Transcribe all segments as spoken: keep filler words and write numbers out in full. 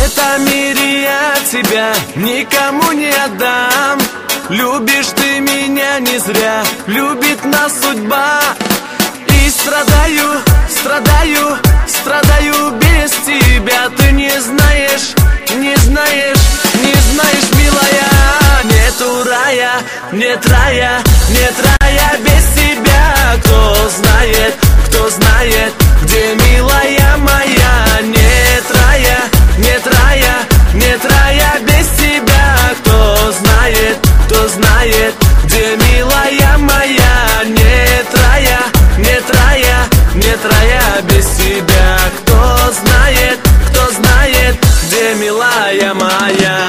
этом мире я тебя никому не отдам. Любишь ты меня не зря, любит нас судьба. И страдаю, страдаю, страдаю без тебя. Ты не знаешь, не знаешь, не знаешь, милая. Нету рая, нет рая, нет рая без тебя. Кто знает, кто знает, где милая моя. Нет рая, нет рая, нет рая без тебя. Кто знает, кто знает, где милая моя. Нет рая, нет рая, нет рая без тебя. Кто знает, кто знает, где милая моя.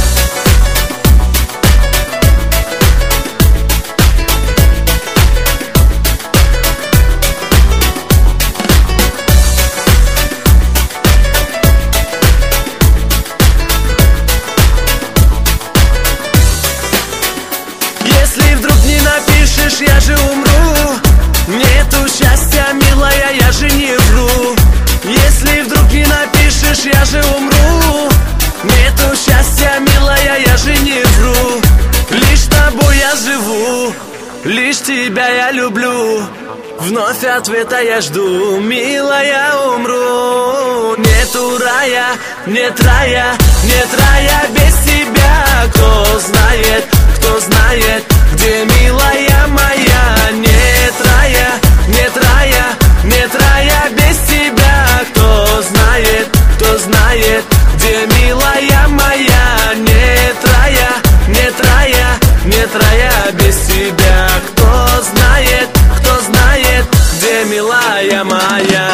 Если вдруг не напишешь, я же умру. Нету счастья, милая, я же не вру. Если вдруг не напишешь, я же умру. Нету счастья, милая, я же не вру. Лишь тобой я живу, лишь тебя я люблю. Вновь ответа я жду, милая, умру. Нету рая, нет рая, нет рая без тебя. Кто знает, кто знает, где милая моя. Нет рая, нет рая, нет рая без тебя. Кто знает, кто знает, где милая моя. Нет рая, нет рая, нет рая без тебя. Кто знает, кто знает, где милая моя.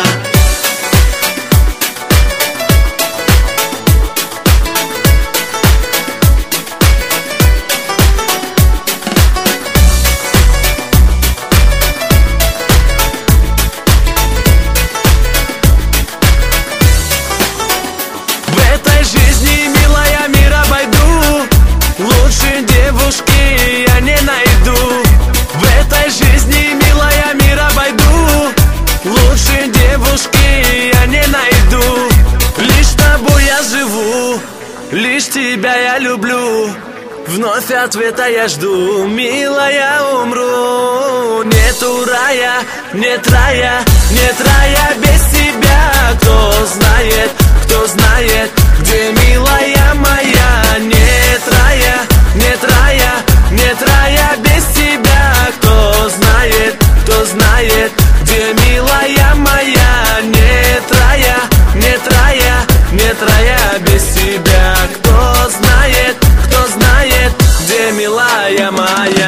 В этой жизни, милая, мир обойду. Лучше девушки я не найду. В этой жизни, милая, мир обойду. Лучше девушки я не найду. Лишь тобой я живу, лишь тебя я люблю. Вновь ответа я жду, милая, умру. Нету рая, нет рая, нет рая без тебя. Кто знает, кто знает, где милая моя. Нет рая, нет рая, нет рая без тебя. Кто знает, кто знает, где милая моя. Нет рая, нет рая, нет рая без тебя. Кто знает, кто знает, где милая моя.